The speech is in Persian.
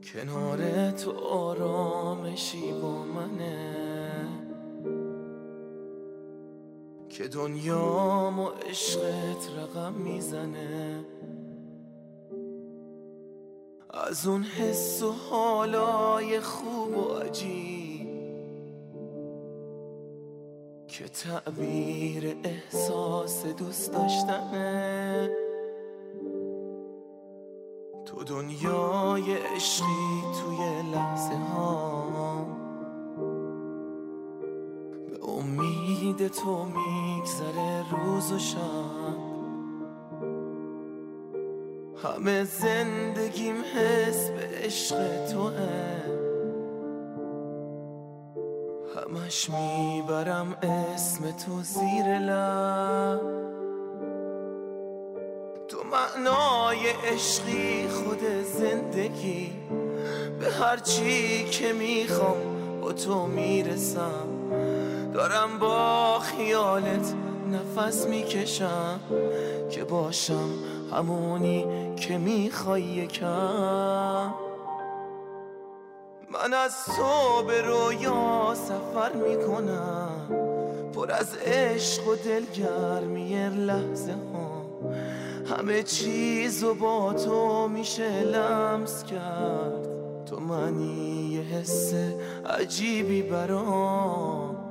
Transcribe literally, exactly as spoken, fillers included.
کنار تو آرامشی با منه که دنیام و عشقت رقم میزنه. از اون حس و حالای خوب و عجیب که تعبیر احساس دوست داشتنه. تو دنیای عشقی توی لحظه ها به امید تو میگذره روز و شب. همه زندگیم حس به عشق توه، همش میبرم اسم تو زیر لب. تو معنای عشقی خود زندگی، به هر چی که میخوام با تو میرسم. دارم با خیالت نفس میکشم که باشم همونی که میخوای یکم. من از تو به رویا سفر میکنم، پر از عشق و دلگرمی لحظه ها. همه چیزو با تو میشه لمس کرد، تو منی یه حس عجیبی برام.